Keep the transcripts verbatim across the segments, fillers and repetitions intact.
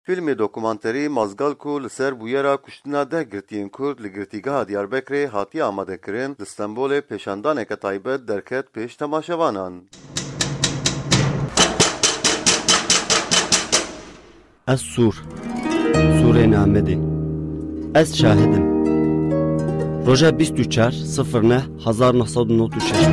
Filmê dokumanterî Mazgal ku li ser bûyera kuştina deh girtiyên Kurd li girtîgeha Diyarbekirê hatiye amadekirin, li Stenbolê pêşandaneke taybet derket pêş temaşevanan. Ez Sûr, Sûrê Amedê. Ez şahidim. Roja bîst û çar sıfır neh hezar neh sed û nod û şeş.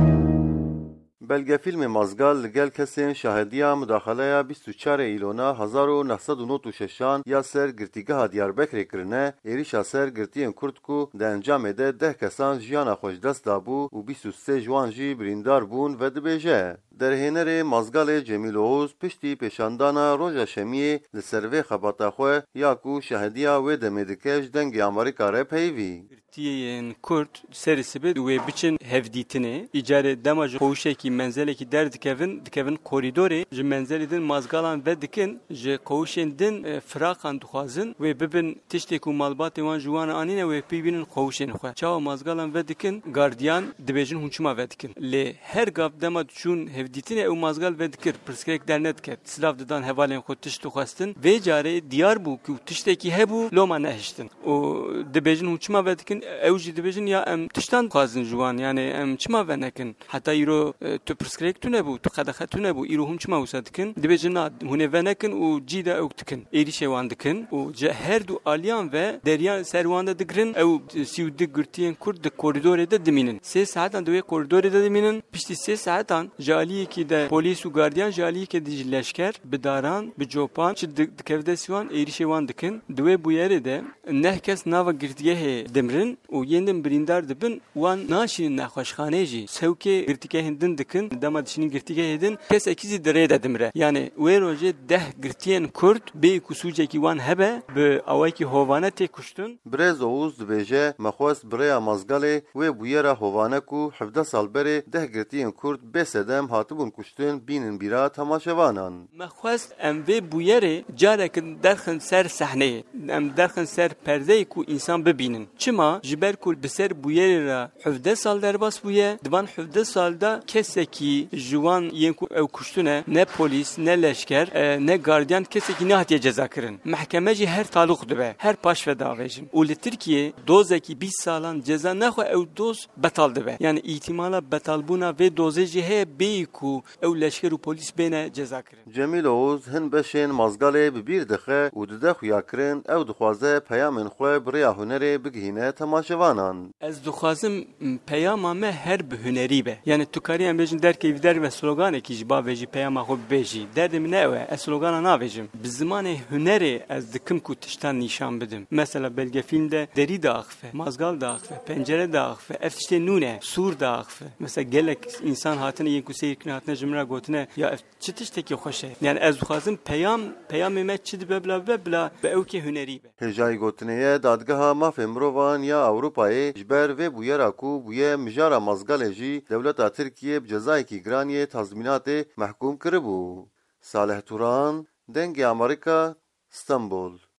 Belge filmê Mazgal li gel kesên şahediya mudaxaleya bîst û çarê îlona hezar û neh sed û nod û şeşan ya ser girtîgeha Diyarbekirê kirine, êrişa ser girtiyên Kurd ku di encamê de deh kesan jiyana xwe ji dest dabû û bîst û sê ji wan jî birîndar bûn ve dibêje. Derhênerê Mazgalê Cemîl Oğuz piştî pêşandana roja şemiyê li ser vê xebata xwe ya ku şahediya wê demê dike ji dengê Amerîka re peyvî. Girtiyên Kurd serî bi wê biçin hevdîtinê, îcarê dema ji qewşekî menzelekî derdikevin, dikevin korîdorê, ji menzelê din mazgalan ve dikin, ji qewşên din firaqan dixwazin, wê bibin tiştê ku malbatê wan ji wan anîne wê pîvînin qewşên xwe. Çawa mazgalan ve dikin, gardiyan dibêjin hûn çima ve dikin. Lê her gav dema çûn hevdîtinê ew mazgal ve dikir, pirsgirêk dernediket. Silav didan hevalên xwe tişt dixwestin, vê carê diyar bû ku tiştekî hebû loma nehiştin. û dibêjin hûn çima ve dikin, ew jî dibêjin ya em tiştan dixwazin ji wan, yani em çima ve nekin. Heta îro tu pirsgirêk tu nebû, tu qedexe tu nebû, îro hûn çima wisa dikin, dibêjin na hûn ê ve nekin û cî de ew dikin. Êrişê wan dikin û ji her du aliyan ve deriyan ser wan de digirin, ew sî û du girtiyên Kurd di korîdorê de dimînin. Sê saetan di wê korîdorê de dimînin, piştî sê saetan ji aliyekî de polîs û gardiyan ji aliyekê de ji leşker, bi daran, bi copan çi dikev destî wan êrişê wan dikin. Di wê bûyerê de neh kes nava girtîgehê dimirin û yên din birîndar dibin, wan naşînin nexweşxanê jî sewkê girtîgehên din dikin, dema dişînin girtîgehê din kesekî zî di rê de dimire. Yani wê rojê deh girtiyên Kurd bê ku sûcekî wan hebe bi awayekî hovane tê kuştin. Birêz Oğuz dibêje me xwest birêya Mazgalê wê bûyera hovane ku hevdeh sal berê deh girtiyên Kurd bêsedem hatibûn kuştin bînin bîra temaşevanan. Me xwest em vê bûyerê carekin derxin ser sehneyê, em derxin ser perdeyê ku însan bibînin. Çima ji ber ku bi ser bûyerê re hevdeh sal derbas bûye, divan hevdeh sal da kesekî ji wan yên ku ew kuştine ne polîs ne leşker ne gardiyan kesekî nehatiye ceza kirin. Mehkeme jî her talûq dibe, her paş ve davêjin. û li Tirkiye dozekî bîst salan ceza nexwe ew doz betal dibe. Yani îtimala betalbûna vê dozê jî heye bêyî ku ew leşker û polîs bêne ceza kirin. Cemîl Oğuz hin beşên Mazgalê bi bîr dixe û dide xuya kirin ew dixwaze peyamên xwe bi rêya hunerê bigihîne temaşevanan. Ez dixwazim peyama me her bi hunerî be. Yani tu karî em bêjin derkevî derve sloganekî ji bavê jî peyama xwe bibêjî. Derdê min ne ew e, ez slogana navêjim. Bi zimanê hunerê ez dikim ku tiştan nîşan bidim. Mesela belge filmde derî de axife, mazgal da axife, pencere de axife, ev tiştê nûn e, sûr da axife. Mesela gelek insan hatine yên ku seyirkirine hatine ji min re gotine ya ev çi tiştekî xweş e. Yani ez dixwazim peyam, peyamê me çi dibe bila be bila bi ewkê hunerî be. Hêjayî gotinêye dadgeha mafê mirovan ya Ewropayê ji ber vê bûyera ku bûye mijara Mazgalê jî dewleta Tirkiye bi cezayekî giraniyê tazmînatê mehkûm kiribû. Salih Turan, Dengê Amerîka, Stenbol.